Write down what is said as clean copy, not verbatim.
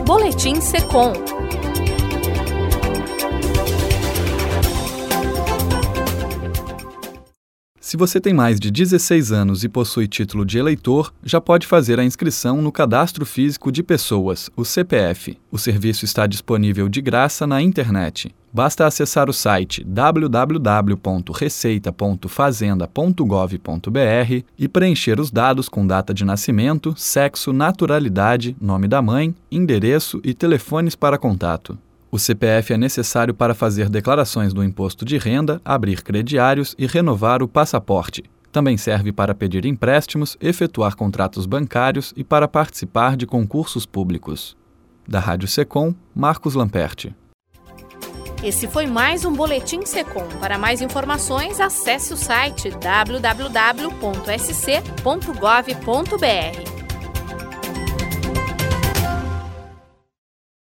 Boletim Secom. Se você tem mais de 16 anos e possui título de eleitor, já pode fazer a inscrição no Cadastro Físico de Pessoas, o CPF. O serviço está disponível de graça na internet. Basta acessar o site www.receita.fazenda.gov.br e preencher os dados com data de nascimento, sexo, naturalidade, nome da mãe, endereço e telefones para contato. O CPF é necessário para fazer declarações do imposto de renda, abrir crediários e renovar o passaporte. Também serve para pedir empréstimos, efetuar contratos bancários e para participar de concursos públicos. Da Rádio Secom, Marcos Lamperti. Esse foi mais um Boletim Secom. Para mais informações, acesse o site www.sc.gov.br.